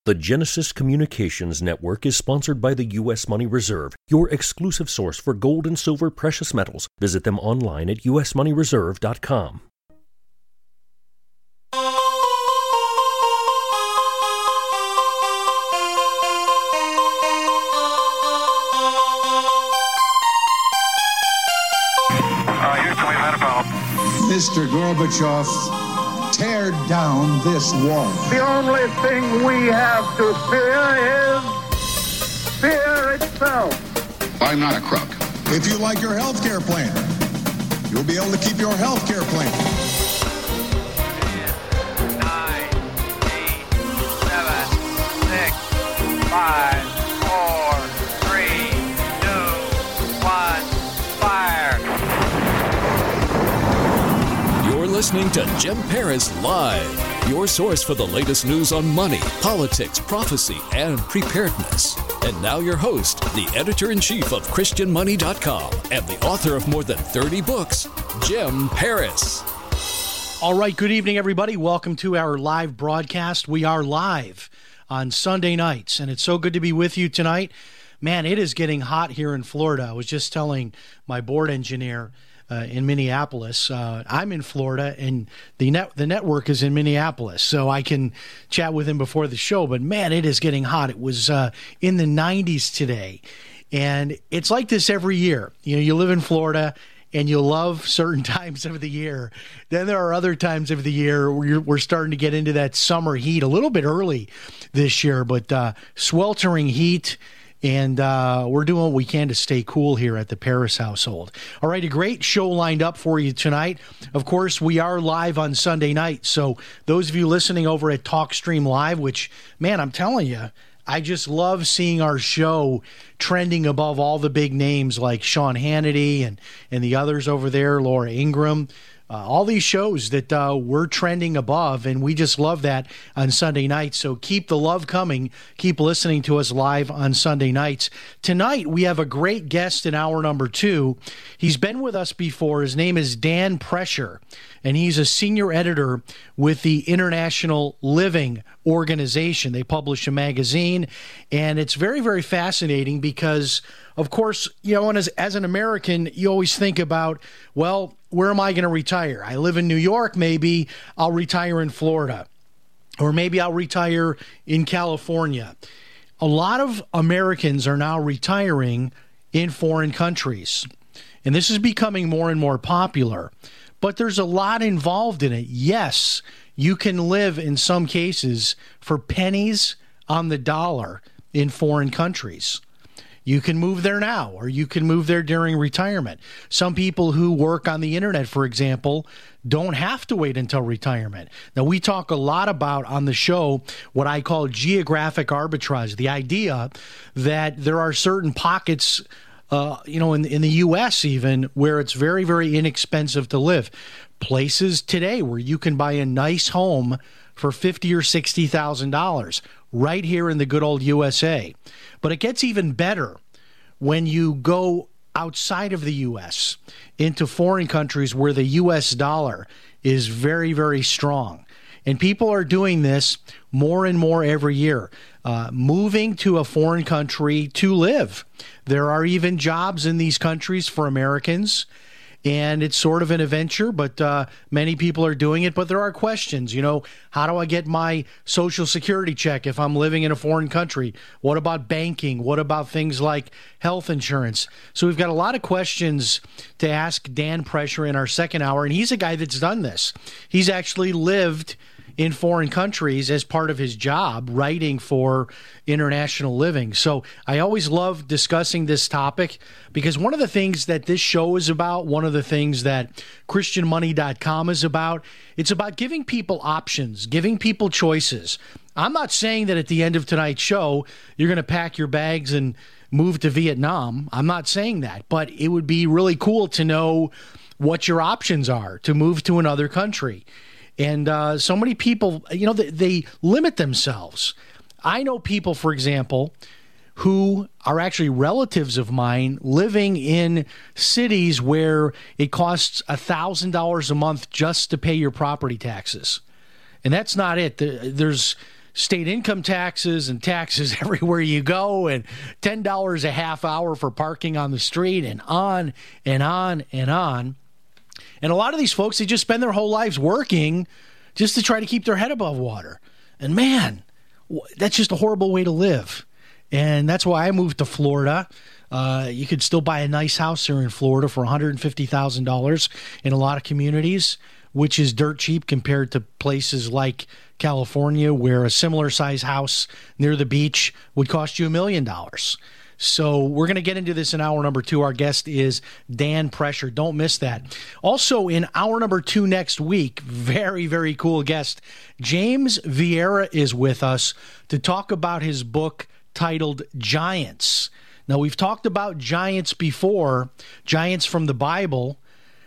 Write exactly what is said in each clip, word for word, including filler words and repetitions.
The Genesis Communications Network is sponsored by the U S Money Reserve, your exclusive source for gold and silver precious metals. Visit them online at u s money reserve dot com. Mister Gorbachev, tear down this wall. The only thing we have to fear is fear itself. I'm not a crook. If you like your health care plan, you'll be able to keep your health care plan. ten, nine, eight, seven, six, five, four, three, two, one, fire. You're listening to Jim Paris Live, your source for the latest news on money, politics, prophecy, and preparedness. And now your host, the editor-in-chief of Christian Money dot com and the author of more than thirty books, Jim Paris. All right, good evening, everybody. Welcome to our live broadcast. We are live on Sunday nights, and it's so good to be with you tonight. Man, it is getting hot here in Florida. I was just telling my board engineer Uh, in Minneapolis. Uh, I'm in Florida, and the net the network is in Minneapolis, so I can chat with him before the show. But man, it is getting hot. It was uh, in the nineties today, and it's like this every year. You know, you live in Florida, and you love certain times of the year. Then there are other times of the year where you're, we're starting to get into that summer heat a little bit early this year, but uh, sweltering heat. And uh, we're doing what we can to stay cool here at the Paris household. All right, a great show lined up for you tonight. Of course, we are live on Sunday night. So those of you listening over at TalkStream Live, which, man, I'm telling you, I just love seeing our show trending above all the big names like Sean Hannity and, and the others over there, Laura Ingraham. Uh, all these shows that uh, we're trending above, and we just love that on Sunday nights. So keep the love coming. Keep listening to us live on Sunday nights. Tonight, we have a great guest in hour number two. He's been with us before. His name is Dan Prescher, and he's a senior editor with the International Living Organization. They publish a magazine, and it's very, very fascinating because, of course, you know, and as, as an American, you always think about, well, where am I going to retire? I live in New York, maybe I'll retire in Florida, or maybe I'll retire in California. A lot of Americans are now retiring in foreign countries, and this is becoming more and more popular, but there's a lot involved in it. Yes, you can live in some cases for pennies on the dollar in foreign countries. You can move there now, or you can move there during retirement. Some people who work on the internet, for example, don't have to wait until retirement. Now, we talk a lot about on the show what I call geographic arbitrage, the idea that there are certain pockets, uh, you know, in, in the U S even, where it's very, very inexpensive to live. Places today where you can buy a nice home for fifty thousand dollars or sixty thousand dollars right here in the good old U S A. But it gets even better when you go outside of the U S into foreign countries where the U S dollar is very, very strong. And people are doing this more and more every year, uh, moving to a foreign country to live. There are even jobs in these countries for Americans. And it's sort of an adventure, but uh, many people are doing it. But there are questions, you know, how do I get my Social Security check if I'm living in a foreign country? What about banking? What about things like health insurance? So we've got a lot of questions to ask Dan Prescher in our second hour. And he's a guy that's done this. He's actually lived in foreign countries as part of his job, writing for International Living. So I always love discussing this topic because one of the things that this show is about, one of the things that Christian Money dot com is about, it's about giving people options, giving people choices. I'm not saying that at the end of tonight's show, you're going to pack your bags and move to Vietnam. I'm not saying that, but it would be really cool to know what your options are to move to another country. And uh, so many people, you know, they, they limit themselves. I know people, for example, who are actually relatives of mine living in cities where it costs one thousand dollars a month just to pay your property taxes. And that's not it. There's state income taxes and taxes everywhere you go, and ten dollars a half hour for parking on the street, and on and on and on. And a lot of these folks, they just spend their whole lives working just to try to keep their head above water. And man, that's just a horrible way to live. And that's why I moved to Florida. Uh, you could still buy a nice house here in Florida for one hundred fifty thousand dollars in a lot of communities, which is dirt cheap compared to places like California, where a similar size house near the beach would cost you a million dollars. So we're going to get into this in hour number two. Our guest is Dan Prescher. Don't miss that. Also, in hour number two next week, very, very cool guest, James Vieira is with us to talk about his book titled Giants. Now, we've talked about giants before, giants from the Bible,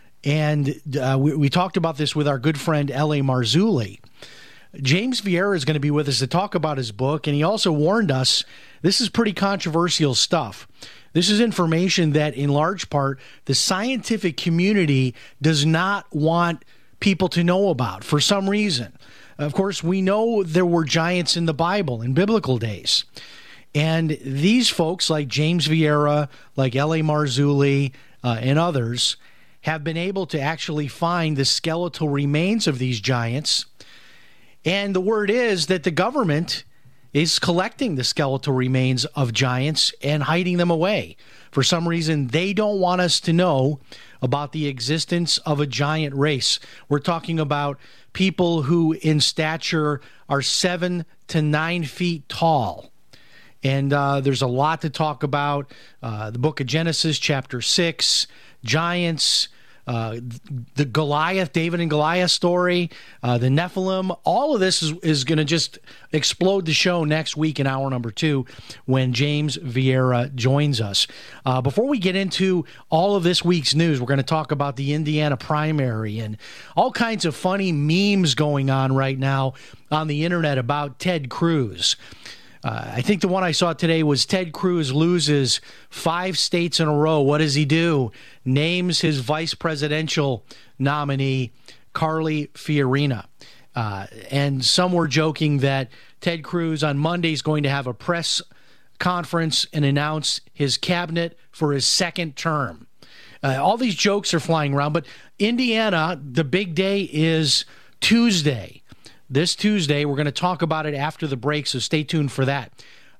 and uh, we, we talked about this with our good friend L A Marzulli. James Vieira is going to be with us to talk about his book, and he also warned us this is pretty controversial stuff. This is information that, in large part, the scientific community does not want people to know about for some reason. Of course, we know there were giants in the Bible in biblical days. And these folks, like James Vieira, like L A Marzulli, uh, and others, have been able to actually find the skeletal remains of these giants. And the word is that the government is collecting the skeletal remains of giants and hiding them away. For some reason, they don't want us to know about the existence of a giant race. We're talking about people who in stature are seven to nine feet tall. And uh, there's a lot to talk about. Uh, the book of Genesis, chapter six, giants, uh, the Goliath, David and Goliath story, uh, the Nephilim. All of this is, is going to just explode the show next week in hour number two when James Vieira joins us. Uh, before we get into all of this week's news, we're going to talk about the Indiana primary and all kinds of funny memes going on right now on the internet about Ted Cruz. Uh, I think the one I saw today was Ted Cruz loses five states in a row. What does he do? Names his vice presidential nominee, Carly Fiorina. Uh, and some were joking that Ted Cruz on Monday is going to have a press conference and announce his cabinet for his second term. Uh, all these jokes are flying around, but Indiana, the big day is Tuesday. This Tuesday, we're going to talk about it after the break, so stay tuned for that.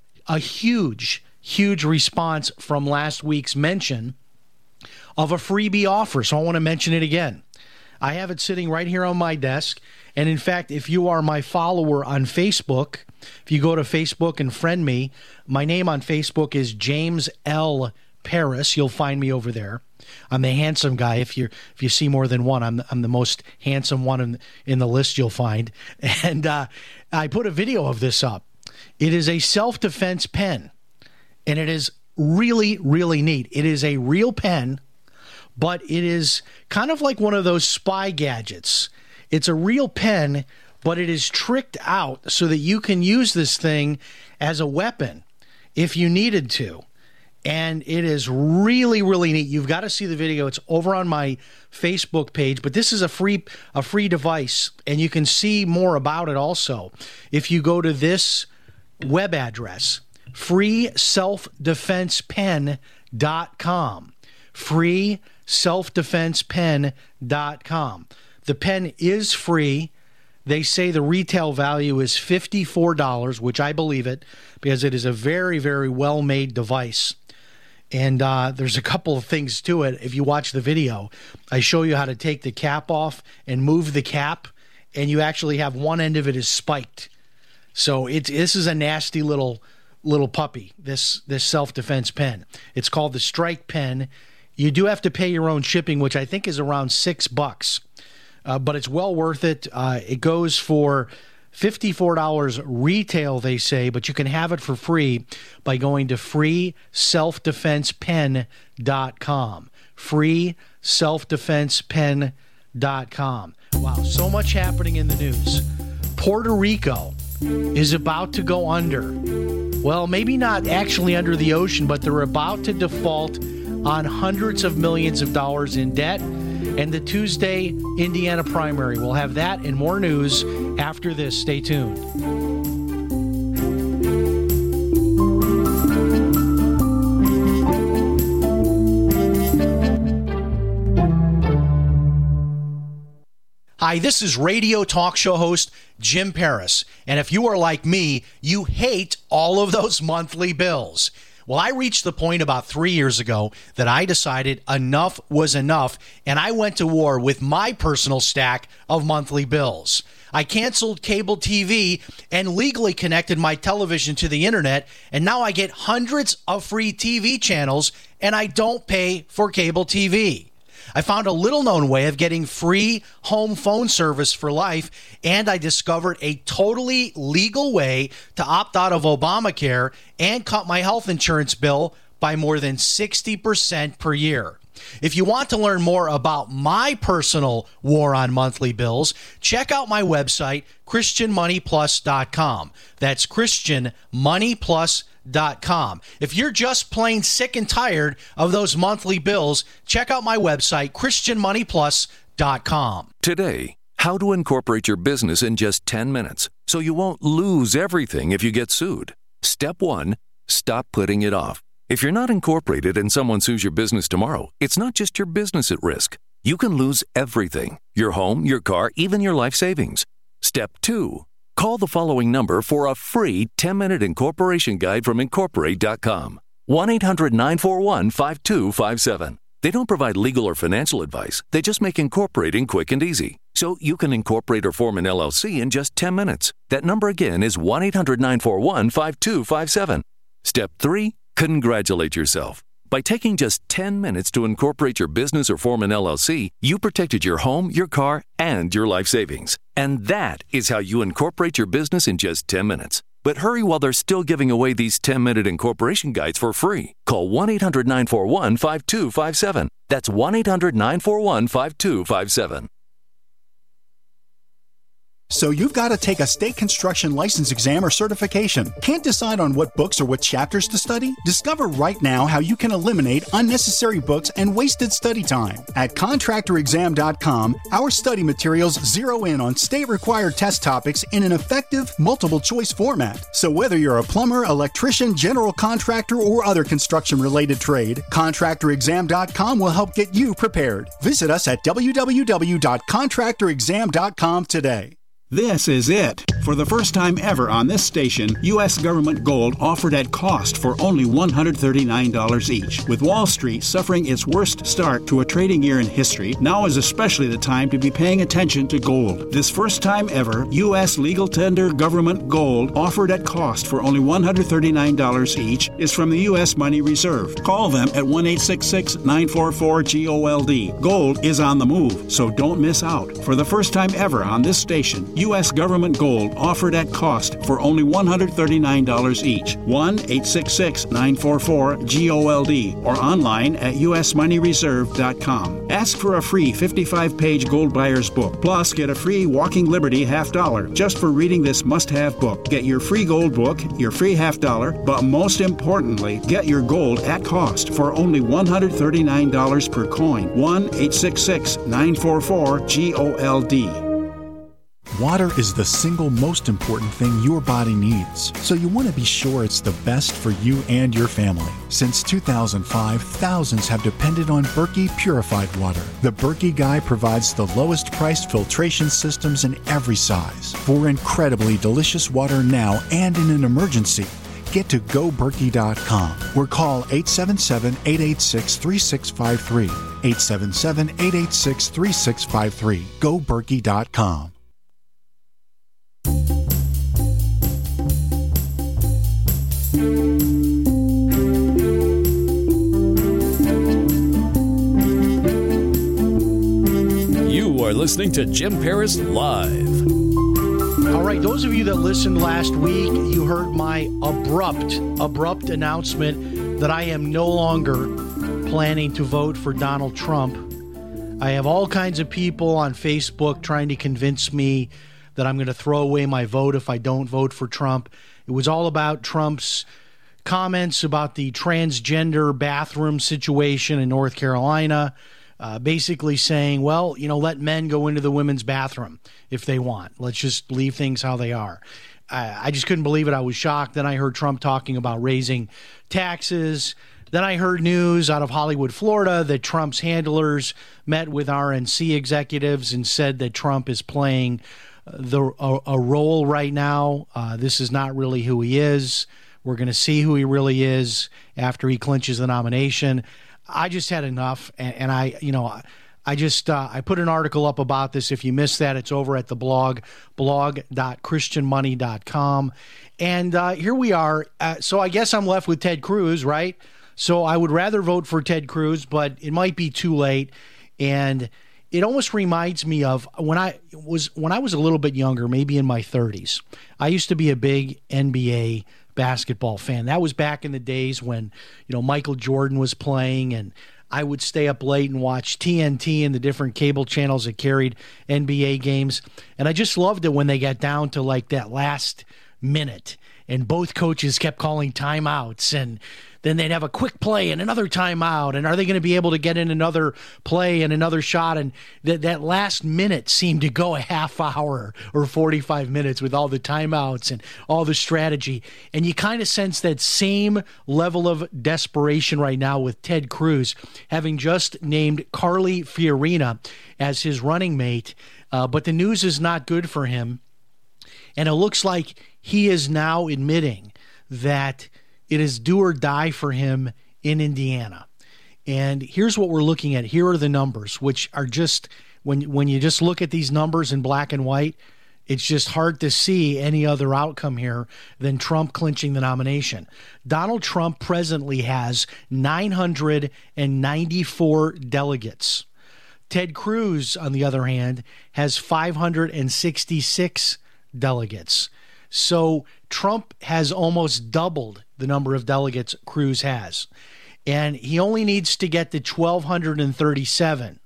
A huge, huge response from last week's mention of a freebie offer, so I want to mention it again. I have it sitting right here on my desk, and in fact, if you are my follower on Facebook, if you go to Facebook and friend me, my name on Facebook is James L. Paris. You'll find me over there. I'm the handsome guy. If you if you see more than one, I'm I'm the most handsome one in, in the list you'll find. And uh, I put a video of this up. It is a self-defense pen, and it is really, really neat. It is a real pen, but it is kind of like one of those spy gadgets. It's a real pen, but it is tricked out so that you can use this thing as a weapon if you needed to. And it is really, really neat. You've got to see the video. It's over on my Facebook page. But this is a free a free device, and you can see more about it also if you go to this web address, free self defense pen dot com. free self defense pen dot com. The pen is free. They say the retail value is fifty-four dollars, which I believe it, because it is a very, very well-made device. And uh, there's a couple of things to it. If you watch the video, I show you how to take the cap off and move the cap, and you actually have one end of it is spiked. So it's this is a nasty little little puppy, this this self-defense pen. It's called the Strike Pen. You do have to pay your own shipping, which I think is around six bucks. Uh, but it's well worth it. Uh, it goes for fifty-four dollars retail, they say, but you can have it for free by going to free self defense pen dot com. free self defense pen dot com. Wow, so much happening in the news. Puerto Rico is about to go under. Well, maybe not actually under the ocean, but they're about to default on hundreds of millions of dollars in debt. And the Tuesday Indiana primary. We'll have that and more news after this. Stay tuned. Hi, this is radio talk show host Jim Paris. And if you are like me, you hate all of those monthly bills. Well, I reached the point about three years ago that I decided enough was enough, and I went to war with my personal stack of monthly bills. I canceled cable T V and legally connected my television to the internet, and now I get hundreds of free T V channels, and I don't pay for cable T V. I found a little-known way of getting free home phone service for life, and I discovered a totally legal way to opt out of Obamacare and cut my health insurance bill by more than sixty percent per year. If you want to learn more about my personal war on monthly bills, check out my website, Christian Money Plus dot com. That's Christian Money Plus dot com. If you're just plain sick and tired of those monthly bills, check out my website, Christian Money Plus dot com. Today, how to incorporate your business in just ten minutes so you won't lose everything if you get sued. Step one, stop putting it off. If you're not incorporated and someone sues your business tomorrow, it's not just your business at risk. You can lose everything: your home, your car, even your life savings. Step two, call the following number for a free ten-minute incorporation guide from Incorporate dot com. one eight hundred nine four one five two five seven. They don't provide legal or financial advice. They just make incorporating quick and easy. So you can incorporate or form an L L C in just ten minutes. That number again is one eight hundred nine four one five two five seven. Step three, congratulate yourself. By taking just ten minutes to incorporate your business or form an L L C, you protected your home, your car, and your life savings. And that is how you incorporate your business in just ten minutes. But hurry while they're still giving away these ten-minute incorporation guides for free. Call one eight hundred nine four one five two five seven. That's one eight hundred nine four one five two five seven. So you've got to take a state construction license exam or certification. Can't decide on what books or what chapters to study? Discover right now how you can eliminate unnecessary books and wasted study time. At contractor exam dot com, our study materials zero in on state-required test topics in an effective, multiple-choice format. So whether you're a plumber, electrician, general contractor, or other construction-related trade, contractor exam dot com will help get you prepared. Visit us at w w w dot contractor exam dot com today. This is it. For the first time ever on this station, U S government gold offered at cost for only one hundred thirty-nine dollars each. With Wall Street suffering its worst start to a trading year in history, now is especially the time to be paying attention to gold. This first time ever, U S legal tender government gold offered at cost for only one hundred thirty-nine dollars each is from the U S Money Reserve. Call them at one eight six six nine four four G O L D. Gold is on the move, so don't miss out. For the first time ever on this station, U S government gold offered at cost for only one hundred thirty-nine dollars each. one eight six six nine four four G O L D or online at U S money reserve dot com. Ask for a free fifty-five page gold buyer's book. Plus, get a free Walking Liberty half dollar just for reading this must-have book. Get your free gold book, your free half dollar, but most importantly, get your gold at cost for only one hundred thirty-nine dollars per coin. one eight six six nine four four G O L D. Water is the single most important thing your body needs, so you want to be sure it's the best for you and your family. Since two thousand five, thousands have depended on Berkey purified water. The Berkey Guy provides the lowest priced filtration systems in every size. For incredibly delicious water now and in an emergency, get to go berkey dot com or call eight seven seven, eight eight six, three six five three. eight seven seven, eight eight six, three six five three. go berkey dot com. You are listening to Jim Paris Live. All right, those of you that listened last week, you heard my abrupt, abrupt announcement that I am no longer planning to vote for Donald Trump. I have all kinds of people on Facebook trying to convince me that I'm going to throw away my vote if I don't vote for Trump. It was all about Trump's comments about the transgender bathroom situation in North Carolina, uh, basically saying, well, you know, let men go into the women's bathroom if they want. Let's just leave things how they are. I, I just couldn't believe it. I was shocked. Then I heard Trump talking about raising taxes, Then I heard news out of Hollywood, Florida, that Trump's handlers met with R N C executives and said that Trump is playing the a, a role right now. Uh, this is not really who he is. We're going to see who he really is after he clinches the nomination. I just had enough, and, and I, you know, I just uh, I put an article up about this. If you missed that, it's over at the blog, blog dot christian money dot com. And uh, here we are. Uh, so I guess I'm left with Ted Cruz, right? So I would rather vote for Ted Cruz, but it might be too late. And it almost reminds me of when I was when I was a little bit younger, maybe in my thirties. I used to be a big N B A basketball fan. That was back in the days when, you know, Michael Jordan was playing, and I would stay up late and watch T N T and the different cable channels that carried N B A games. And I just loved it when they got down to like that last minute and both coaches kept calling timeouts, and then they'd have a quick play and another timeout, and are they going to be able to get in another play and another shot? And that that last minute seemed to go a half hour or forty-five minutes with all the timeouts and all the strategy. And you kind of sense that same level of desperation right now with Ted Cruz, having just named Carly Fiorina as his running mate. Uh, but the news is not good for him. And it looks like he is now admitting that it is do or die for him in Indiana. And here's what we're looking at. Here are the numbers, which are just, when when you just look at these numbers in black and white, it's just hard to see any other outcome here than Trump clinching the nomination. Donald Trump presently has nine hundred ninety-four delegates. Ted Cruz, on the other hand, has five hundred sixty-six delegates. So Trump has almost doubled the number of delegates Cruz has. And he only needs to get to twelve thirty-seven.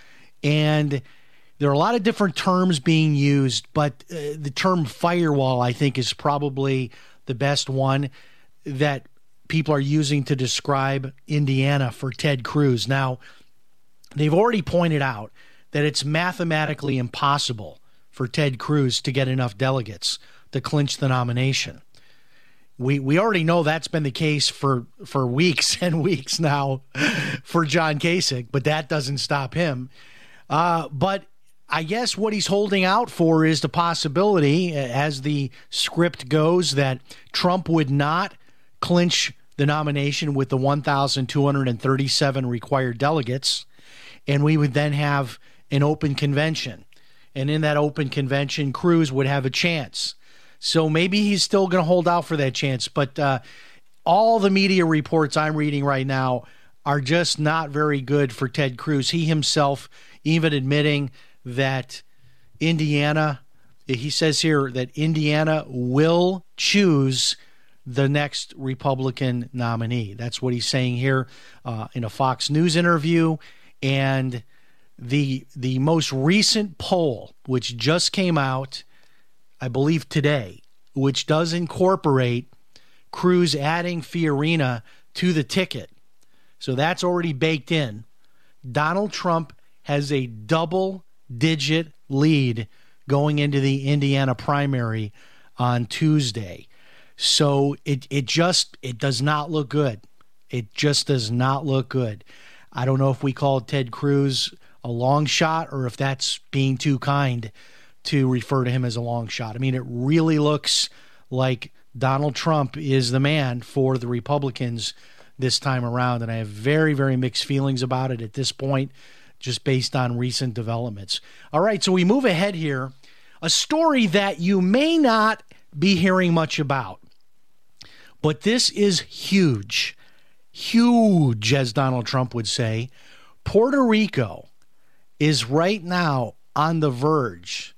And there are a lot of different terms being used, but uh, the term firewall, I think, is probably the best one that people are using to describe Indiana for Ted Cruz. Now, they've already pointed out that it's mathematically impossible for Ted Cruz to get enough delegates to clinch the nomination. We we already know that's been the case for, for weeks and weeks now for John Kasich, but that doesn't stop him. Uh, but I guess what he's holding out for is the possibility, as the script goes, that Trump would not clinch the nomination with the one thousand two hundred thirty-seven required delegates, and we would then have an open convention. And in that open convention, Cruz would have a chance. So maybe he's still going to hold out for that chance. But uh, all the media reports I'm reading right now are just not very good for Ted Cruz. He himself even admitting that Indiana, he says here that Indiana will choose the next Republican nominee. That's what he's saying here uh, in a Fox News interview. And the the most recent poll, which just came out, I believe today, which does incorporate Cruz adding Fiorina to the ticket. So that's already baked in. Donald Trump has a double-digit lead going into the Indiana primary on Tuesday. So it it just it does not look good. It just does not look good. I don't know if we call Ted Cruz a long shot or if that's being too kind to refer to him as a long shot. I mean, it really looks like Donald Trump is the man for the Republicans this time around, and I have very, very mixed feelings about it at this point, just based on recent developments. All right, so we move ahead here. A story that you may not be hearing much about, but this is huge. Huge, as Donald Trump would say. Puerto Rico is right now on the verge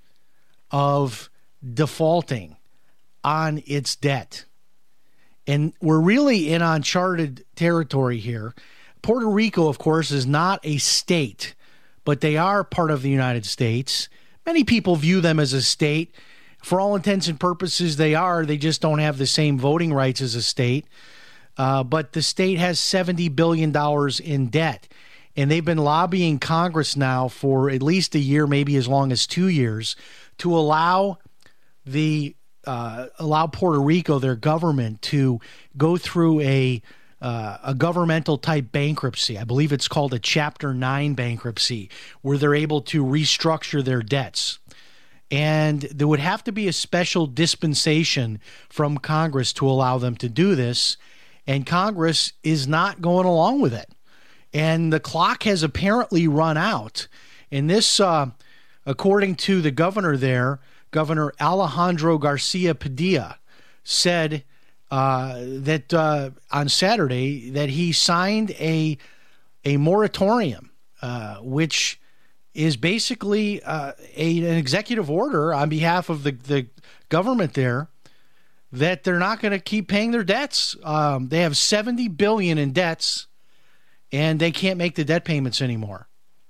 of defaulting on its debt. And we're really in uncharted territory here. Puerto Rico, of course, is not a state, but they are part of the United States. Many people view them as a state. For all intents and purposes, they are. They just don't have the same voting rights as a state. Uh, but the state has seventy billion dollars in debt. And they've been lobbying Congress now for at least a year, maybe as long as two years, to allow the uh, allow Puerto Rico, their government, to go through a uh, a governmental type bankruptcy. I believe it's called a Chapter nine bankruptcy, where they're able to restructure their debts. And there would have to be a special dispensation from Congress to allow them to do this. And Congress is not going along with it. And the clock has apparently run out. And this, uh, according to the governor there, Governor Alejandro Garcia Padilla, said uh, that uh, on Saturday that he signed a a moratorium, uh, which is basically uh, a, an executive order on behalf of the, the government there that they're not going to keep paying their debts. Um, they have seventy billion dollars in debts, and they can't make the debt payments anymore.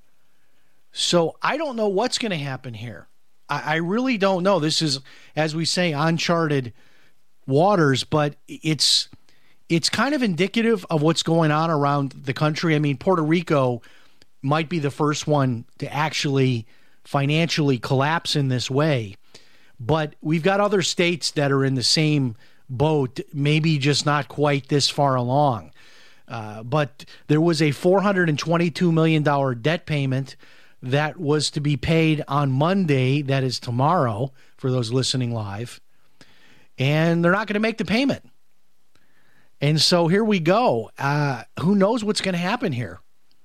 So I don't know what's going to happen here. I, I really don't know. This is, as we say, uncharted waters, but it's it's kind of indicative of what's going on around the country. I mean, Puerto Rico might be the first one to actually financially collapse in this way, but we've got other states that are in the same boat, maybe just not quite this far along. Uh, but there was a four hundred twenty-two million dollars debt payment that was to be paid on Monday, that is tomorrow, for those listening live. And they're not going to make the payment. And so here we go. Uh, who knows what's going to happen here?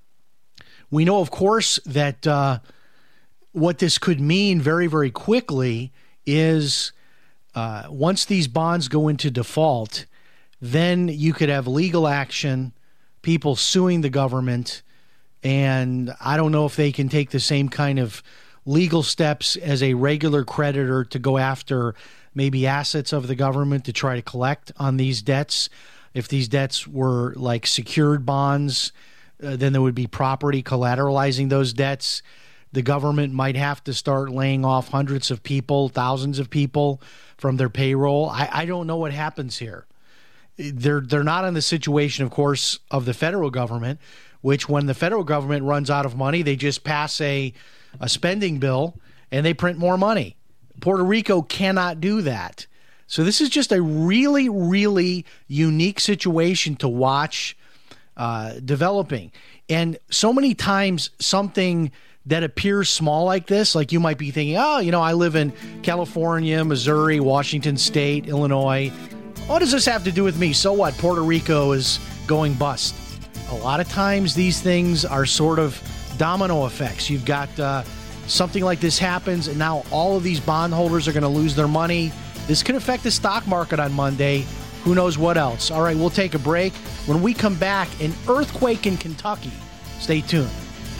We know, of course, that uh, what this could mean very, very quickly is uh, once these bonds go into default, then you could have legal action, people suing the government, and I don't know if they can take the same kind of legal steps as a regular creditor to go after maybe assets of the government to try to collect on these debts. If these debts were like secured bonds, uh, then there would be property collateralizing those debts. The government might have to start laying off hundreds of people, thousands of people from their payroll. I, I don't know what happens here. They're they're not in the situation, of course, of the federal government, which when the federal government runs out of money, they just pass a, a spending bill and they print more money. Puerto Rico cannot do that. So this is just a really, really unique situation to watch uh, developing. And so many times something that appears small like this, like you might be thinking, oh, you know, I live in California, Missouri, Washington State, Illinois. What does this have to do with me? So what? Puerto Rico is going bust. A lot of times these things are sort of domino effects. You've got uh, something like this happens, and now all of these bondholders are going to lose their money. This could affect the stock market on Monday. Who knows what else? All right, we'll take a break. When we come back, an earthquake in Kentucky. Stay tuned.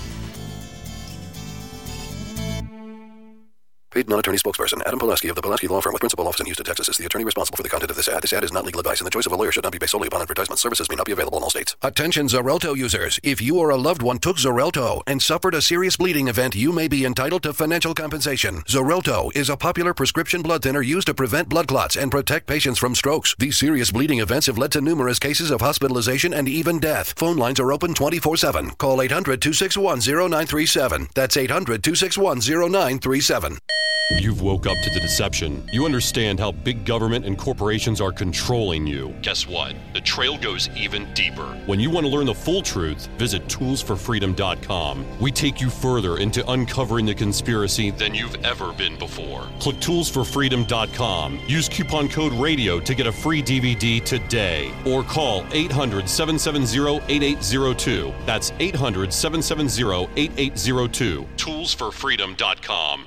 Paid non-attorney spokesperson Adam Pulaski of the Pulaski Law Firm with principal office in Houston, Texas is the attorney responsible for the content of this ad. This ad is not legal advice, and the choice of a lawyer should not be based solely upon advertisement. Services may not be available in all states. Attention Xarelto users. If you or a loved one took Xarelto and suffered a serious bleeding event, you may be entitled to financial compensation. Xarelto is a popular prescription blood thinner used to prevent blood clots and protect patients from strokes. These serious bleeding events have led to numerous cases of hospitalization and even death. Phone lines are open twenty-four seven. Call eight hundred, two six one, zero nine three seven. That's eight hundred, two six one, zero nine three seven. You've woke up to the deception. You understand how big government and corporations are controlling you. Guess what? The trail goes even deeper. When you want to learn the full truth, visit tools for freedom dot com. We take you further into uncovering the conspiracy than you've ever been before. Click tools for freedom dot com. Use coupon code RADIO to get a free D V D today. Or call eight hundred, seven seven zero, eight eight zero two. That's eight hundred, seven seven zero, eight eight zero two. tools for freedom dot com.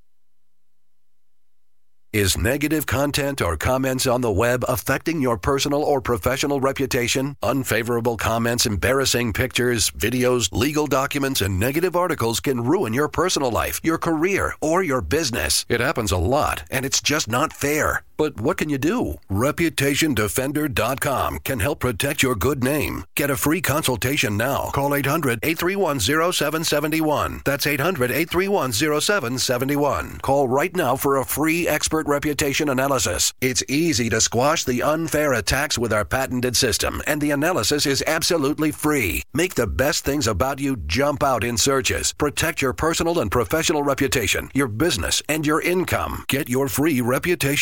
Is negative content or comments on the web affecting your personal or professional reputation? Unfavorable comments, embarrassing pictures, videos, legal documents, and negative articles can ruin your personal life, your career, or your business. It happens a lot, and it's just not fair. But what can you do? reputation defender dot com can help protect your good name. Get a free consultation now. Call eight hundred, eight three one, zero seven seven one. That's eight hundred, eight three one, zero seven seven one. Call right now for a free expert reputation analysis. It's easy to squash the unfair attacks with our patented system, and the analysis is absolutely free. Make the best things about you jump out in searches. Protect your personal and professional reputation, your business, and your income. Get your free reputation analysis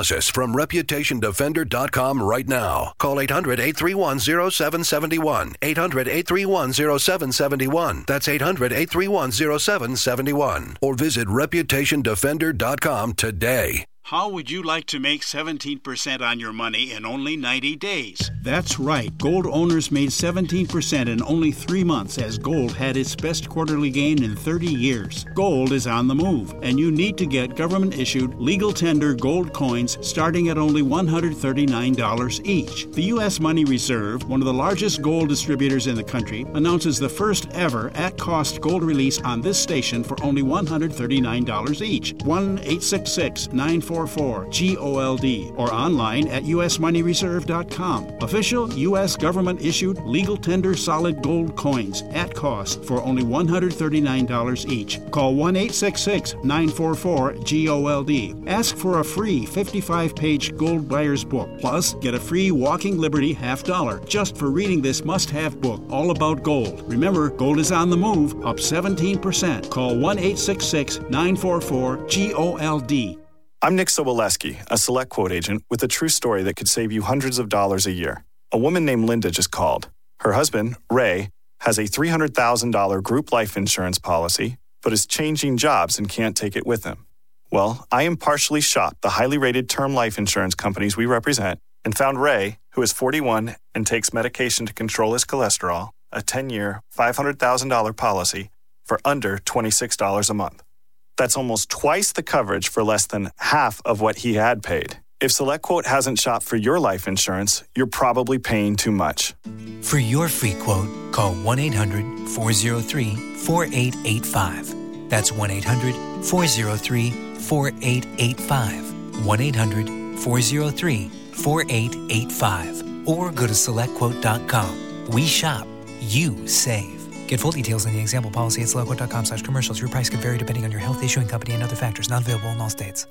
analysis from reputation defender dot com right now. Call eight hundred, eight three one, zero seven seven one. eight hundred, eight three one, zero seven seven one. That's eight hundred, eight three one, zero seven seven one. Or visit reputation defender dot com today. How would you like to make seventeen percent on your money in only ninety days? That's right. Gold owners made seventeen percent in only three months as gold had its best quarterly gain in thirty years. Gold is on the move, and you need to get government-issued, legal tender gold coins starting at only one hundred thirty-nine dollars each. The U S Money Reserve, one of the largest gold distributors in the country, announces the first ever at-cost gold release on this station for only one hundred thirty-nine dollars each. one eight six six, nine four four, G O L D or online at U S money reserve dot com. Official U S government-issued legal tender solid gold coins at cost for only one hundred thirty-nine dollars each. Call one eight six six, nine four four, G O L D. Ask for a free fifty-five page gold buyer's book. Plus, get a free Walking Liberty half dollar just for reading this must-have book all about gold. Remember, gold is on the move, up seventeen percent. Call one eight six six, nine four four, G O L D. I'm Nick Soboleski, a Select Quote agent with a true story that could save you hundreds of dollars a year. A woman named Linda just called. Her husband, Ray, has a three hundred thousand dollars group life insurance policy, but is changing jobs and can't take it with him. Well, I impartially shopped the highly rated term life insurance companies we represent and found Ray, who is forty-one and takes medication to control his cholesterol, a ten-year, five hundred thousand dollars policy for under twenty-six dollars a month. That's almost twice the coverage for less than half of what he had paid. If SelectQuote hasn't shopped for your life insurance, you're probably paying too much. For your free quote, call one eight hundred, four oh three, four eight eight five. That's one eight hundred, four oh three, four eight eight five. one eight hundred, four oh three, four eight eight five. Or go to select quote dot com. We shop, you save. Get full details in the example policy at select quote dot com slash commercials. Your price could vary depending on your health, issuing company, and other factors. Not available in all states.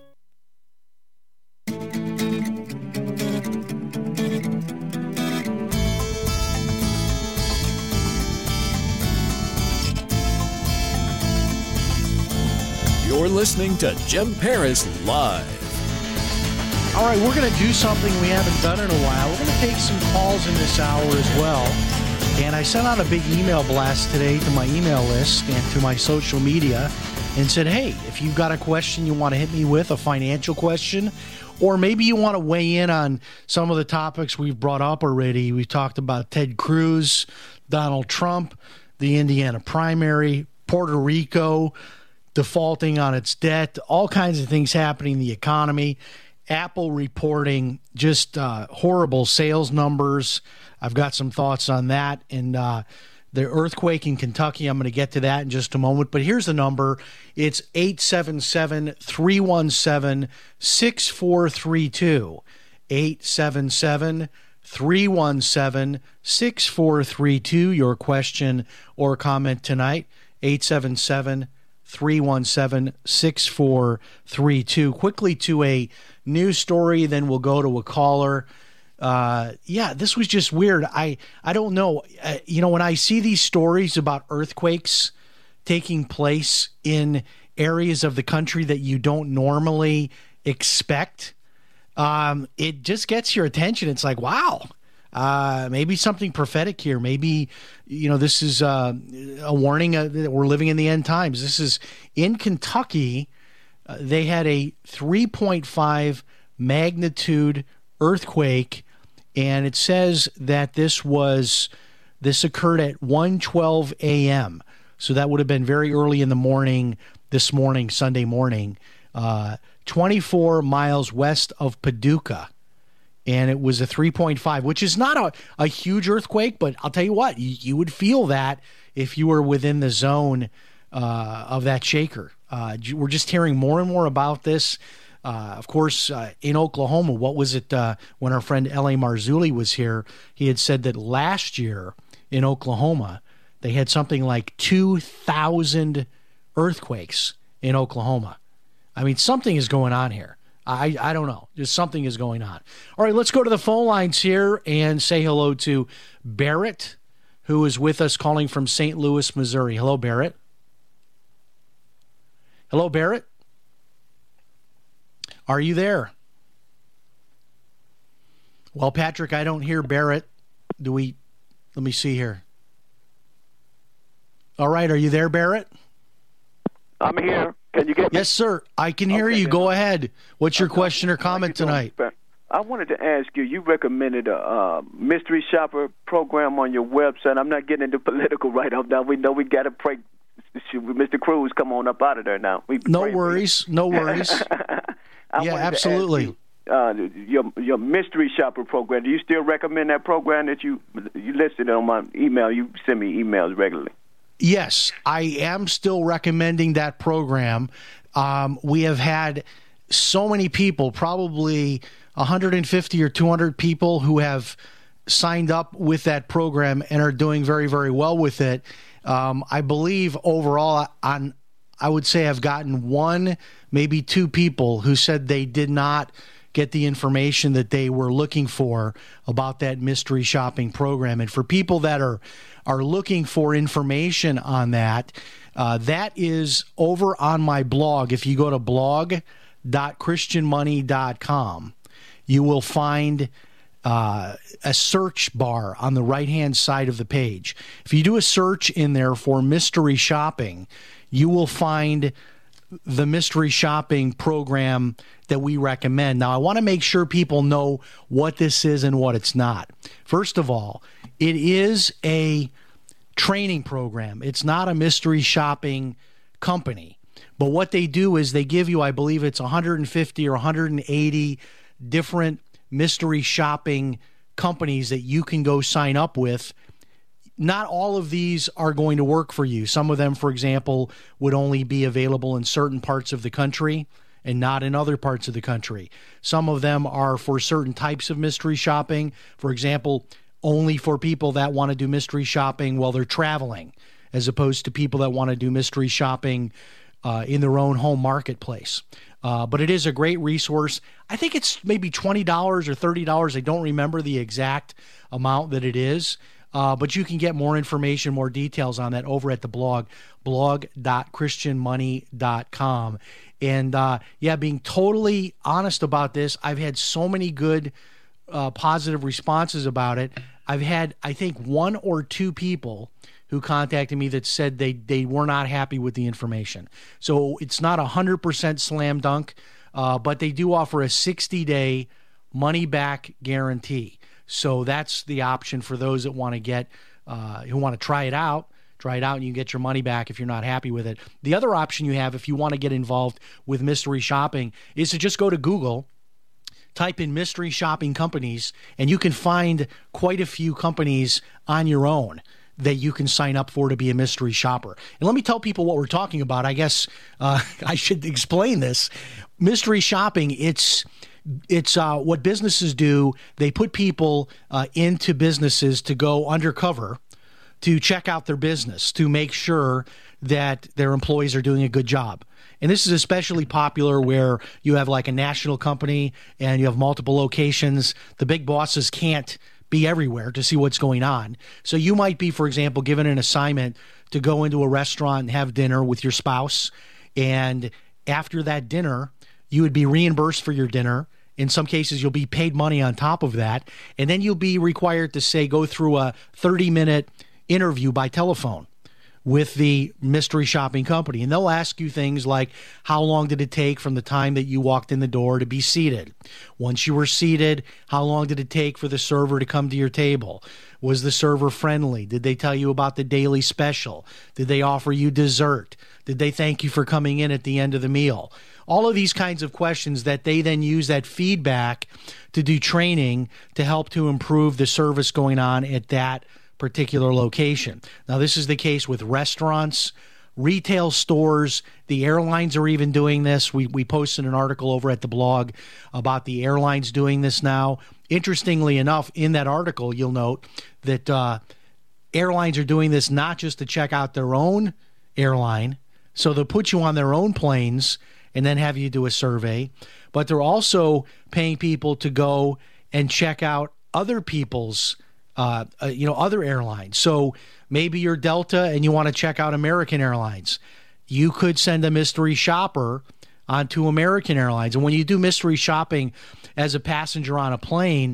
You're listening to Jim Paris Live. All right, we're going to do something we haven't done in a while. We're going to take some calls in this hour as well. And I sent out a big email blast today to my email list and to my social media and said, hey, if you've got a question you want to hit me with, a financial question, or maybe you want to weigh in on some of the topics we've brought up already. We've talked about Ted Cruz, Donald Trump, the Indiana primary, Puerto Rico defaulting on its debt, all kinds of things happening in the economy. Apple reporting just uh, horrible sales numbers. I've got some thoughts on that. And uh, the earthquake in Kentucky, I'm going to get to that in just a moment. But here's the number. It's eight seven seven, three one seven, six four three two. eight seven seven, three one seven, six four three two. Your question or comment tonight. eight seven seven, three one seven, six four three two. Quickly to a news story, then we'll go to a caller. Uh, yeah, this was just weird. I, I don't know. Uh, you know, when I see these stories about earthquakes taking place in areas of the country that you don't normally expect, um, it just gets your attention. It's like, wow, uh, maybe something prophetic here. Maybe, you know, this is uh, a warning uh, that we're living in the end times. This is in Kentucky. Uh, they had a three point five magnitude earthquake, and it says that this was this occurred at one twelve a.m. So that would have been very early in the morning this morning, Sunday morning, uh, twenty-four miles west of Paducah. And it was a three point five, which is not a, a huge earthquake, but I'll tell you what, you, you would feel that if you were within the zone uh, of that shaker. Uh, we're just hearing more and more about this. Uh, of course, uh, in Oklahoma, what was it uh, when our friend L A. Marzulli was here? He had said that last year in Oklahoma, they had something like two thousand earthquakes in Oklahoma. I mean, something is going on here. I, I don't know. Just something is going on. All right, let's go to the phone lines here and say hello to Barrett, who is with us calling from Saint Louis, Missouri. Hello, Barrett. Hello, Barrett. Are you there? Well, Patrick, I don't hear Barrett. Do we? Let me see here. All right, are you there, Barrett? I'm here. Can you get me? Yes, sir. I can hear okay, you. then. Go ahead. What's your Okay. question or comment tonight? I wanted to ask you, you recommended a uh, mystery shopper program on your website. I'm not getting into political right off now. We know we got to pray. Mister Cruz, come on up out of there now. We No worries. No worries. Yeah, absolutely. You, uh, your your mystery shopper program. Do you still recommend that program that you you listed on my email? You send me emails regularly. Yes, I am still recommending that program. Um, we have had so many people, probably one hundred fifty or two hundred people who have signed up with that program and are doing very, very well with it. Um, I believe overall, on I would say I've gotten one, maybe two people who said they did not get the information that they were looking for about that mystery shopping program. And for people that are are looking for information on that, uh, that is over on my blog. If you go to blog dot christian money dot com, you will find uh, a search bar on the right-hand side of the page. If you do a search in there for mystery shopping, you will find the mystery shopping program that we recommend. Now, I want to make sure people know what this is and what it's not. First of all, it is a training program. It's not a mystery shopping company. But what they do is they give you, I believe it's one hundred fifty or one hundred eighty different mystery shopping companies that you can go sign up with. Not all of these are going to work for you. Some of them, for example, would only be available in certain parts of the country and not in other parts of the country. Some of them are for certain types of mystery shopping. For example, only for people that want to do mystery shopping while they're traveling, as opposed to people that want to do mystery shopping uh, in their own home marketplace. Uh, but it is a great resource. I think it's maybe twenty dollars or thirty dollars. I don't remember the exact amount that it is. Uh, but you can get more information, more details on that over at the blog, blog dot christian money dot com. And, uh, yeah, being totally honest about this, I've had so many good uh, positive responses about it. I've had, I think, one or two people who contacted me that said they, they were not happy with the information. So it's not a one hundred percent slam dunk, uh, but they do offer a sixty-day money-back guarantee. So that's the option for those that want to get, uh, who want to try it out. Try it out and you get your money back if you're not happy with it. The other option you have if you want to get involved with mystery shopping is to just go to Google, type in mystery shopping companies, and you can find quite a few companies on your own that you can sign up for to be a mystery shopper. And let me tell people what we're talking about. I guess uh, I should explain this. Mystery shopping, it's it's uh, what businesses do. They put people uh, into businesses to go undercover to check out their business, to make sure that their employees are doing a good job. And this is especially popular where you have like a national company and you have multiple locations. The big bosses can't be everywhere to see what's going on. So you might be, for example, given an assignment to go into a restaurant and have dinner with your spouse. And after that dinner, you would be reimbursed for your dinner. In some cases, you'll be paid money on top of that. And then you'll be required to, say, go through a thirty-minute interview by telephone with the mystery shopping company. And they'll ask you things like, how long did it take from the time that you walked in the door to be seated? Once you were seated, how long did it take for the server to come to your table? Was the server friendly? Did they tell you about the daily special? Did they offer you dessert? Did they thank you for coming in at the end of the meal? All of these kinds of questions that they then use that feedback to do training to help to improve the service going on at that particular location. Now, this is the case with restaurants, retail stores. The airlines are even doing this. We we posted an article over at the blog about the airlines doing this now. Interestingly enough, in that article, you'll note that uh, airlines are doing this not just to check out their own airline, so they'll put you on their own planes and then have you do a survey, but they're also paying people to go and check out other people's Uh, uh, you know, other airlines. So maybe you're Delta and you want to check out American Airlines. You could send a mystery shopper onto American Airlines. And when you do mystery shopping as a passenger on a plane,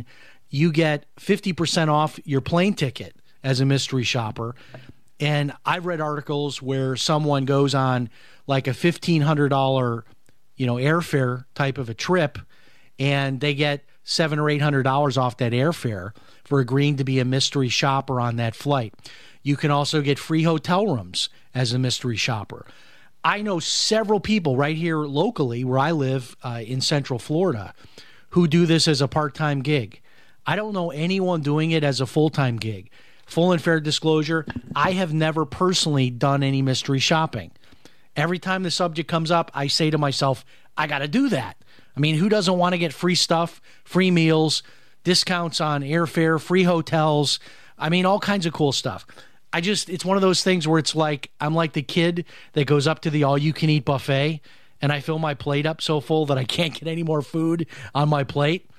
you get fifty percent off your plane ticket as a mystery shopper. And I've read articles where someone goes on like a fifteen hundred dollars, you know, airfare type of a trip, and they get seven or eight hundred dollars off that airfare for agreeing to be a mystery shopper on that flight. You can also get free hotel rooms as a mystery shopper. I know several people right here locally where I live uh, in Central Florida who do this as a part-time gig. I don't know anyone doing it as a full-time gig. Full and fair disclosure, I have never personally done any mystery shopping. Every time the subject comes up, I say to myself, I got to do that. I mean, who doesn't want to get free stuff, free meals, discounts on airfare, free hotels? I mean, all kinds of cool stuff. I just, it's one of those things where it's like, I'm like the kid that goes up to the all-you-can-eat buffet, and I fill my plate up so full that I can't get any more food on my plate.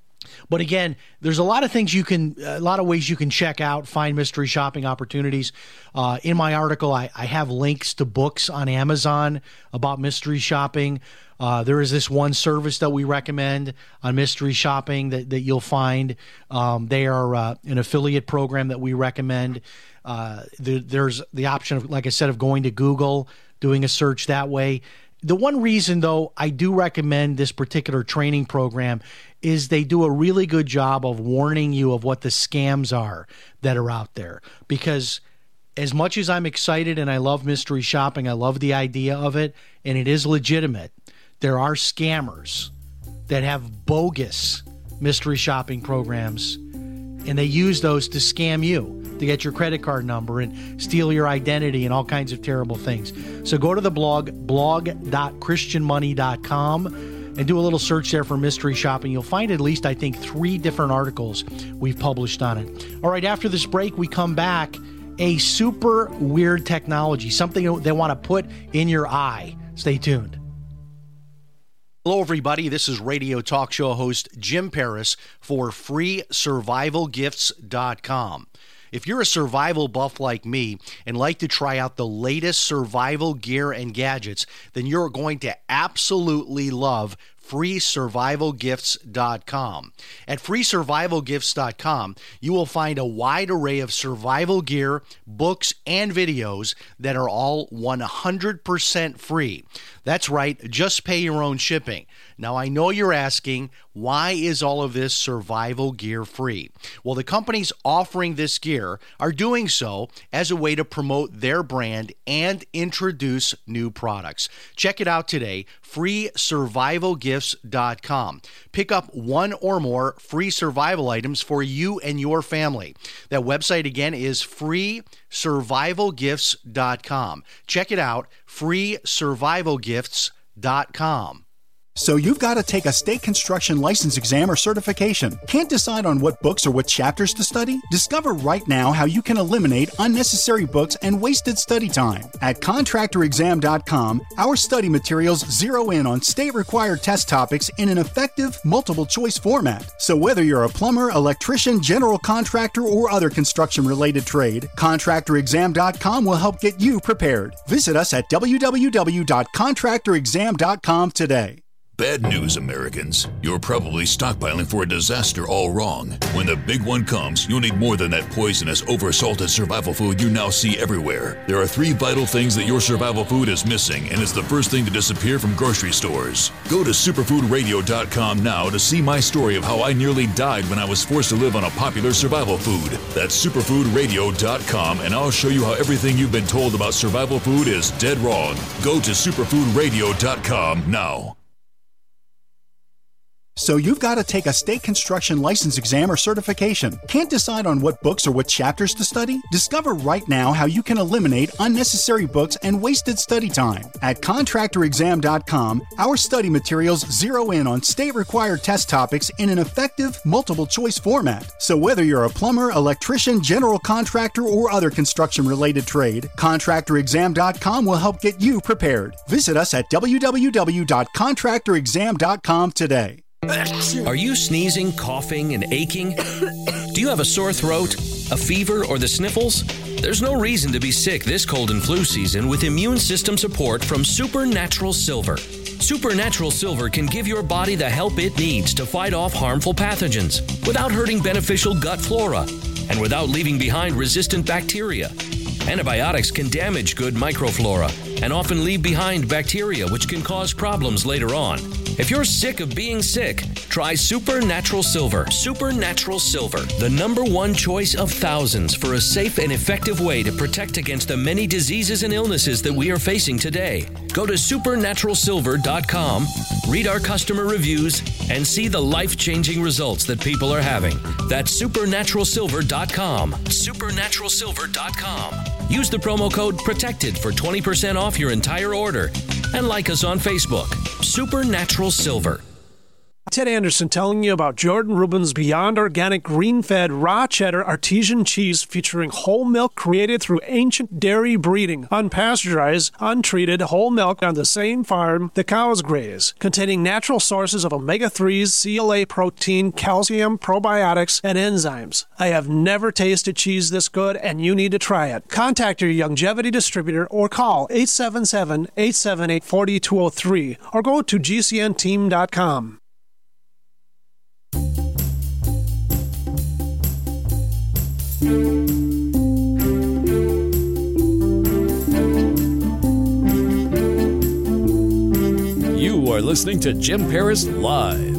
But again, there's a lot of things you can, a lot of ways you can check out, find mystery shopping opportunities. Uh, in my article, I, I have links to books on Amazon about mystery shopping. Uh, there is this one service that we recommend on mystery shopping that, that you'll find. Um, they are uh, an affiliate program that we recommend. Uh, there, there's the option of, like I said, of going to Google, doing a search that way. The one reason, though, I do recommend this particular training program is they do a really good job of warning you of what the scams are that are out there. Because as much as I'm excited and I love mystery shopping, I love the idea of it, and it is legitimate, there are scammers that have bogus mystery shopping programs, and they use those to scam you, to get your credit card number and steal your identity and all kinds of terrible things. So go to the blog, blog dot christian money dot com, and do a little search there for mystery shopping. You'll find at least, I think, three different articles we've published on it. All right, after this break, we come back. A super weird technology, something they want to put in your eye. Stay tuned. Hello, everybody. This is radio talk show host Jim Paris for free survival gifts dot com. If you're a survival buff like me and like to try out the latest survival gear and gadgets, then you're going to absolutely love free survival gifts dot com. At free survival gifts dot com, you will find a wide array of survival gear, books, and videos that are all one hundred percent free. That's right, just pay your own shipping. Now, I know you're asking, why is all of this survival gear free? Well, the companies offering this gear are doing so as a way to promote their brand and introduce new products. Check it out today, free survival gifts dot com. Pick up one or more free survival items for you and your family. That website again is free survival gifts dot com. Check it out, free survival gifts dot com. So you've got to take a state construction license exam or certification. Can't decide on what books or what chapters to study? Discover right now how you can eliminate unnecessary books and wasted study time. At contractor exam dot com, our study materials zero in on state-required test topics in an effective, multiple-choice format. So whether you're a plumber, electrician, general contractor, or other construction-related trade, contractor exam dot com will help get you prepared. Visit us at w w w dot contractor exam dot com today. Bad news, Americans. You're probably stockpiling for a disaster all wrong. When the big one comes, you'll need more than that poisonous, over-salted survival food you now see everywhere. There are three vital things that your survival food is missing, and it's the first thing to disappear from grocery stores. Go to superfood radio dot com now to see my story of how I nearly died when I was forced to live on a popular survival food. That's superfood radio dot com, and I'll show you how everything you've been told about survival food is dead wrong. Go to superfood radio dot com now. So you've got to take a state construction license exam or certification. Can't decide on what books or what chapters to study? Discover right now how you can eliminate unnecessary books and wasted study time. At contractor exam dot com, our study materials zero in on state-required test topics in an effective, multiple-choice format. So whether you're a plumber, electrician, general contractor, or other construction-related trade, contractor exam dot com will help get you prepared. Visit us at w w w dot contractor exam dot com today. Are you sneezing, coughing, and aching? Do you have a sore throat, a fever, or the sniffles? There's no reason to be sick this cold and flu season with immune system support from Supernatural Silver. Supernatural Silver can give your body the help it needs to fight off harmful pathogens without hurting beneficial gut flora and without leaving behind resistant bacteria. Antibiotics can damage good microflora and often leave behind bacteria which can cause problems later on. If you're sick of being sick, try Supernatural Silver. Supernatural Silver, the number one choice of thousands for a safe and effective way to protect against the many diseases and illnesses that we are facing today. Go to supernatural silver dot com, read our customer reviews, and see the life-changing results that people are having. That's supernatural silver dot com. supernatural silver dot com. Use the promo code PROTECTED for twenty percent off your entire order. And like us on Facebook. Supernatural Silver. Ted Anderson telling you about Jordan Rubin's Beyond Organic Green-Fed Raw Cheddar Artesian Cheese featuring whole milk created through ancient dairy breeding, unpasteurized, untreated whole milk on the same farm the cows graze, containing natural sources of omega threes, C L A protein, calcium, probiotics, and enzymes. I have never tasted cheese this good, and you need to try it. Contact your Youngevity distributor or call eight seven seven, eight seven eight, four two zero three or go to G C N team dot com. You are listening to Jim Paris Live.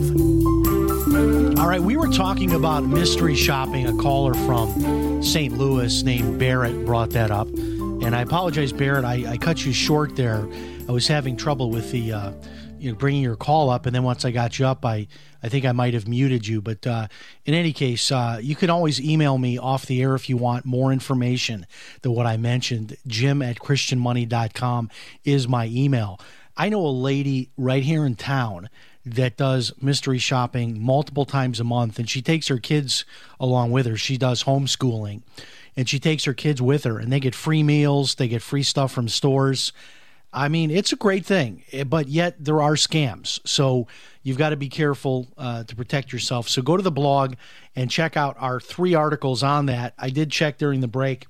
All right, we were talking about mystery shopping. A caller from Saint Louis named Barrett brought that up. And I apologize, Barrett, I, I cut you short there. I was having trouble with the uh, you know, bringing your call up, and then once I got you up, I, I think I might have muted you. But uh, in any case, uh, you can always email me off the air if you want more information than what I mentioned. Jim at christian money dot com is my email. I know a lady right here in town that does mystery shopping multiple times a month, and she takes her kids along with her. She does homeschooling, and she takes her kids with her, and they get free meals, they get free stuff from stores. I mean, it's a great thing, but yet there are scams. So you've got to be careful uh, to protect yourself. So go to the blog and check out our three articles on that. I did check during the break.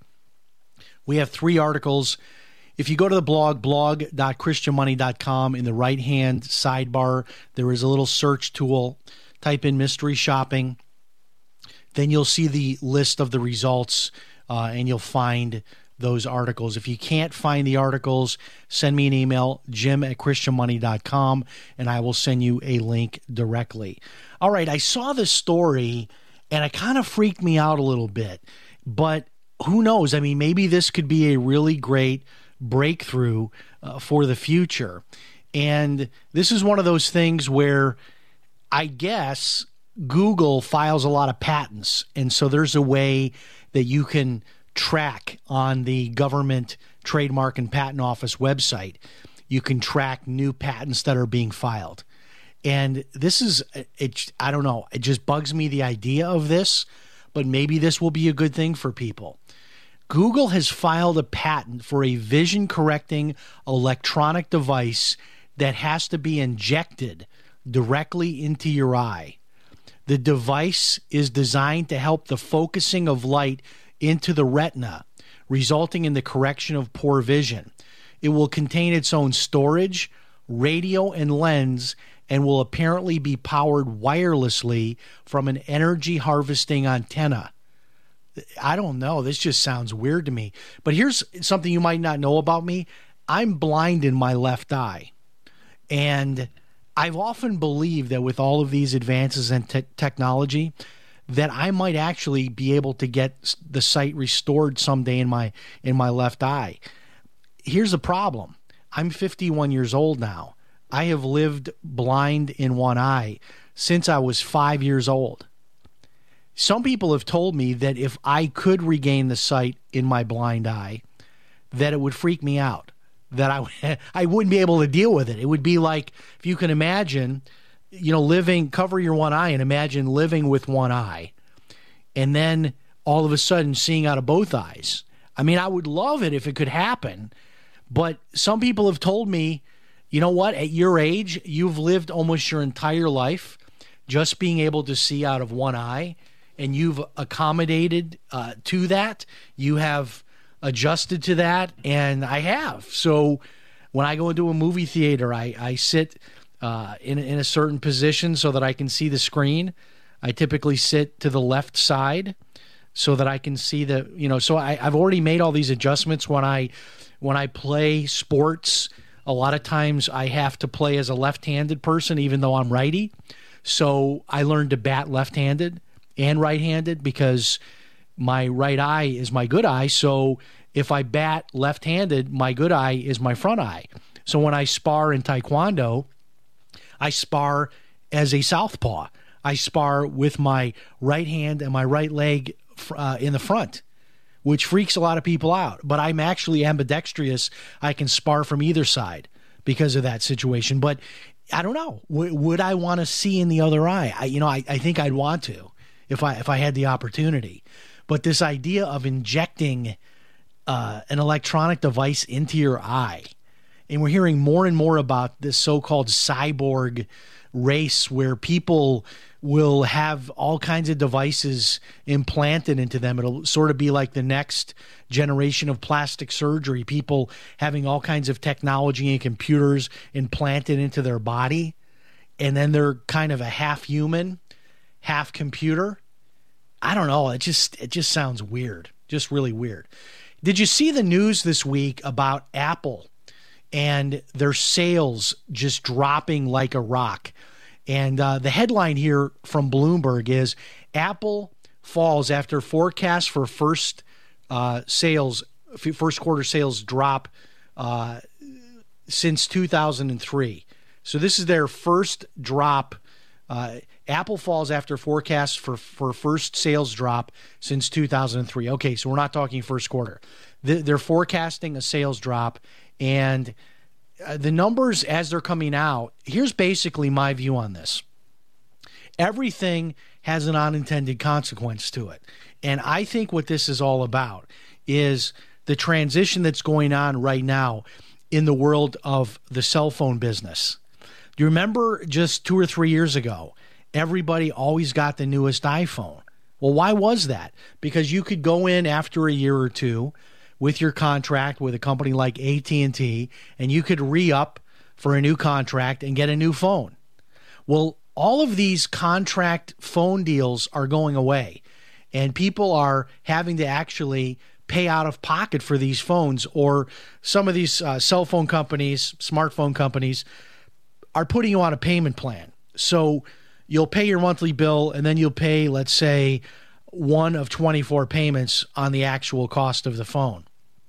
We have three articles. If you go to the blog, blog dot christian money dot com, in the right-hand sidebar, there is a little search tool. Type in mystery shopping. Then you'll see the list of the results, uh, and you'll find those articles. If you can't find the articles, send me an email, jim at christian money dot com, and I will send you a link directly. All right, I saw this story, and it kind of freaked me out a little bit, but who knows? I mean, maybe this could be a really great breakthrough uh, for the future. And this is one of those things where I guess Google files a lot of patents, and so there's a way that you can track on the government trademark and patent office website. You can track new patents that are being filed. And this is, it, I don't know, it just bugs me, the idea of this, but maybe this will be a good thing for people. Google has filed a patent for a vision-correcting electronic device that has to be injected directly into your eye. The device is designed to help the focusing of light into the retina, resulting in the correction of poor vision. It will contain its own storage, radio, and lens, and will apparently be powered wirelessly from an energy harvesting antenna. I don't know. This just sounds weird to me. But here's something you might not know about me. I'm blind in my left eye. And I've often believed that with all of these advances in te- technology, that I might actually be able to get the sight restored someday in my in my left eye. Here's the problem. I'm fifty-one years old now. I have lived blind in one eye since I was five years old. Some people have told me that if I could regain the sight in my blind eye, that it would freak me out, that I, I wouldn't be able to deal with it. It would be like, if you can imagine, you know, living, cover your one eye and imagine living with one eye and then all of a sudden seeing out of both eyes. I mean, I would love it if it could happen, but some people have told me, you know what, at your age, you've lived almost your entire life just being able to see out of one eye, and you've accommodated uh, to that. You have adjusted to that, and I have. So When I go into a movie theater, I, I sit uh, in, in a certain position so that I can see the screen. I typically sit to the left side so that I can see the, you know, so I, I've already made all these adjustments when I, when I play sports. A lot of times I have to play as a left-handed person, even though I'm righty. So I learned to bat left-handed and right-handed because my right eye is my good eye. So if I bat left-handed, my good eye is my front eye. So when I spar in Taekwondo, I spar as a southpaw. I spar with my right hand and my right leg uh, in the front, which freaks a lot of people out. But I'm actually ambidextrous. I can spar from either side because of that situation. But I don't know. W- would I want to see in the other eye? I, you know, I, I think I'd want to if I if I had the opportunity. But this idea of injecting uh, an electronic device into your eye, and we're hearing more and more about this so-called cyborg race where people will have all kinds of devices implanted into them. It'll sort of be like the next generation of plastic surgery, people having all kinds of technology and computers implanted into their body, and then they're kind of a half human, half computer. I don't know. It just it just sounds weird, just really weird. Did you see the news this week about Apple and their sales just dropping like a rock? And uh, the headline here from Bloomberg is Apple falls after forecast for first uh, sales, first quarter sales drop uh, since two thousand three. So this is their first drop. Uh, Apple falls after forecast for, for first sales drop since two thousand three. Okay, so we're not talking first quarter. They're forecasting a sales drop, and the numbers as they're coming out, here's basically my view on this. Everything has an unintended consequence to it. And I think what this is all about is the transition that's going on right now in the world of the cell phone business. Do you remember just two or three years ago, everybody always got the newest iPhone? Well, why was that? Because you could go in after a year or two with your contract with a company like A T and T, and you could re-up for a new contract and get a new phone. Well, all of these contract phone deals are going away, and people are having to actually pay out of pocket for these phones, or some of these uh, cell phone companies, smartphone companies, are putting you on a payment plan. So you'll pay your monthly bill, and then you'll pay, let's say, one of twenty-four payments on the actual cost of the phone.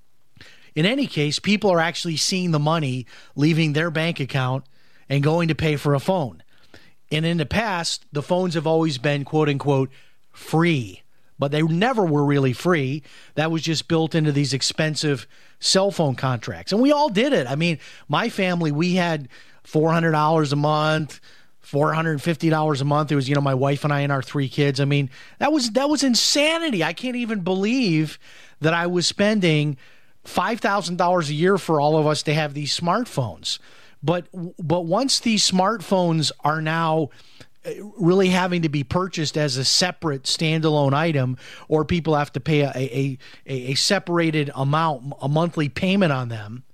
In any case, people are actually seeing the money leaving their bank account and going to pay for a phone. And in the past, the phones have always been, quote unquote, free, but they never were really free. That was just built into these expensive cell phone contracts. And we all did it. I mean, my family, we had four hundred dollars a month, four hundred fifty dollars a month. It was, you know, my wife and I and our three kids. I mean, that was that was insanity. I can't even believe that I was spending five thousand dollars a year for all of us to have these smartphones. But but once these smartphones are now really having to be purchased as a separate standalone item, or people have to pay a, a, a, a separated amount, a monthly payment on them,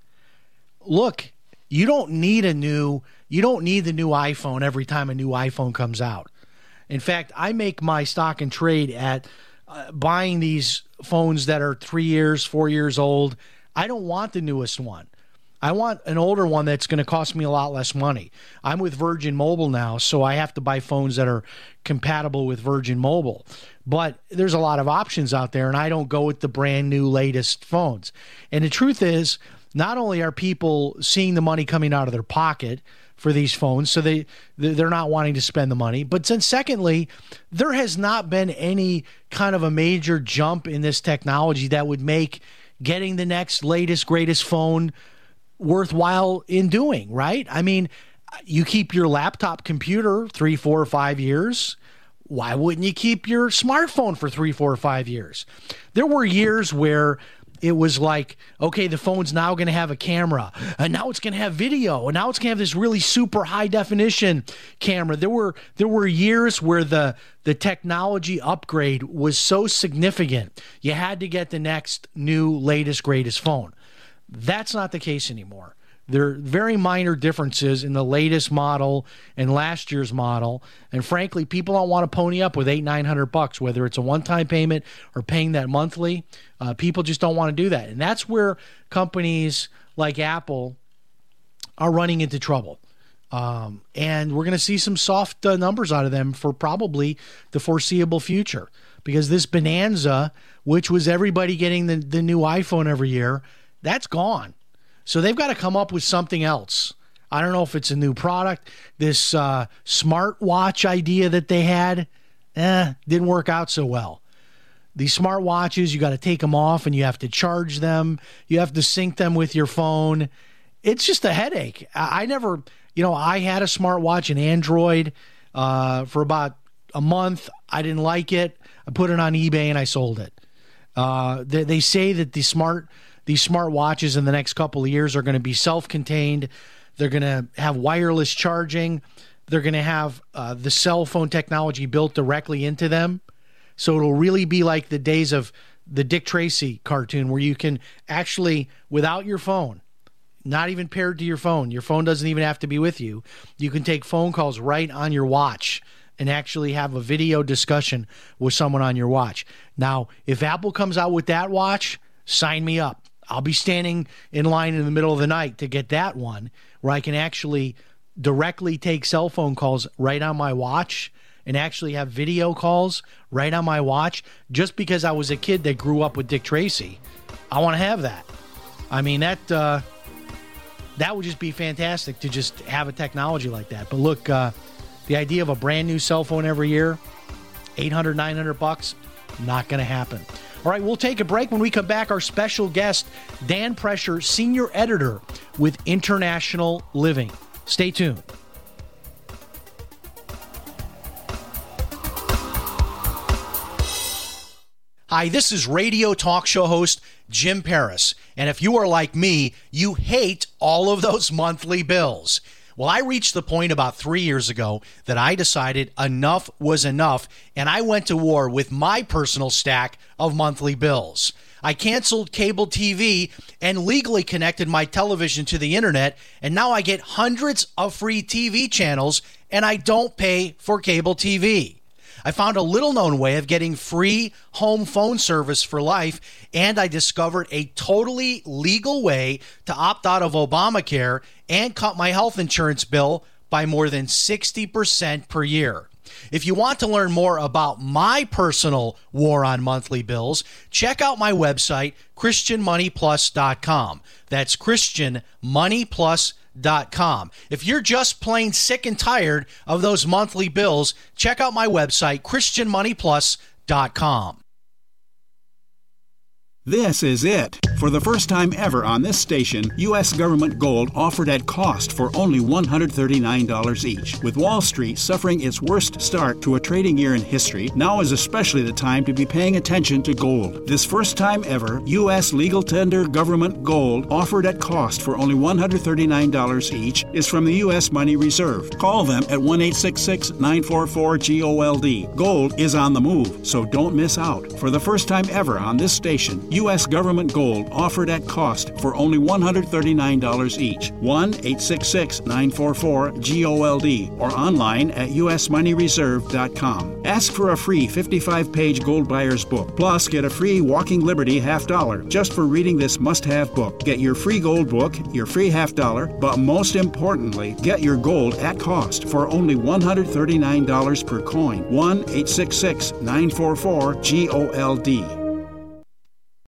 look, you don't need a new, you don't need the new iPhone every time a new iPhone comes out. In fact, I make my stock and trade at Uh, buying these phones that are three years, four years old. I don't want the newest one. I want an older one that's going to cost me a lot less money. I'm with Virgin Mobile now, so I have to buy phones that are compatible with Virgin Mobile. But there's a lot of options out there, and I don't go with the brand new latest phones. And the truth is, not only are people seeing the money coming out of their pocket for these phones, so they they're not wanting to spend the money. But then secondly, there has not been any kind of a major jump in this technology that would make getting the next latest, greatest phone worthwhile in doing, right? I mean, you keep your laptop computer three, four, or five years. Why wouldn't you keep your smartphone for three, four, or five years? There were years where it was like, okay, the phone's now going to have a camera, and now it's going to have video, and now it's going to have this really super high definition camera. There were there were years where the the technology upgrade was so significant, you had to get the next new, latest, greatest phone. That's not the case anymore. There are very minor differences in the latest model and last year's model. And frankly, people don't want to pony up with eight, nine hundred bucks, whether it's a one-time payment or paying that monthly. Uh, people just don't want to do that. And that's where companies like Apple are running into trouble. Um, and we're going to see some soft uh, numbers out of them for probably the foreseeable future, because this bonanza, which was everybody getting the, the new iPhone every year, that's gone. So they've got to come up with something else. I don't know if it's a new product. This uh, smartwatch idea that they had, eh, didn't work out so well. These smartwatches, you got to take them off and you have to charge them. You have to sync them with your phone. It's just a headache. I, I never... You know, I had a smartwatch, an Android, uh, for about a month. I didn't like it. I put it on eBay and I sold it. Uh, they, they say that the smart these smartwatches in the next couple of years are going to be self-contained. They're going to have wireless charging. They're going to have uh, the cell phone technology built directly into them. So it'll really be like the days of the Dick Tracy cartoon, where you can actually, without your phone, not even paired to your phone. Your phone doesn't even have to be with you. You can take phone calls right on your watch and actually have a video discussion with someone on your watch. Now, if Apple comes out with that watch, sign me up. I'll be standing in line in the middle of the night to get that one, where I can actually directly take cell phone calls right on my watch and actually have video calls right on my watch. Just because I was a kid that grew up with Dick Tracy, I want to have that. I mean, that... Uh, That would just be fantastic to just have a technology like that. But look, uh, the idea of a brand new cell phone every year, eight hundred, nine hundred bucks, not going to happen. All right, we'll take a break. When we come back, our special guest, Dan Prescher, senior editor with International Living. Stay tuned. Hi, this is radio talk show host Jim Paris. And if you are like me, you hate all of those monthly bills. Well, I reached the point about three years ago that I decided enough was enough, and I went to war with my personal stack of monthly bills. I canceled cable T V and legally connected my television to the internet, and now I get hundreds of free T V channels, and I don't pay for cable T V. I found a little-known way of getting free home phone service for life, and I discovered a totally legal way to opt out of Obamacare and cut my health insurance bill by more than sixty percent per year. If you want to learn more about my personal war on monthly bills, check out my website, Christian Money Plus dot com. That's Christian Money Plus dot com. If you're just plain sick and tired of those monthly bills, check out my website, Christian Money Plus dot com. This is it. For the first time ever on this station, U S government gold offered at cost for only one hundred thirty-nine dollars each. With Wall Street suffering its worst start to a trading year in history, now is especially the time to be paying attention to gold. This first time ever, U S legal tender government gold offered at cost for only one hundred thirty-nine dollars each is from the U S Money Reserve. Call them at one eight six six, nine four four, G O L D. Gold is on the move, so don't miss out. For the first time ever on this station, U S government gold offered at cost for only one hundred thirty-nine dollars each. one eight six six, nine four four, G O L D or online at U S money reserve dot com. Ask for a free fifty-five page gold buyer's book. Plus, get a free Walking Liberty half dollar just for reading this must-have book. Get your free gold book, your free half dollar, but most importantly, get your gold at cost for only one hundred thirty-nine dollars per coin. one eight six six, nine four four, G O L D.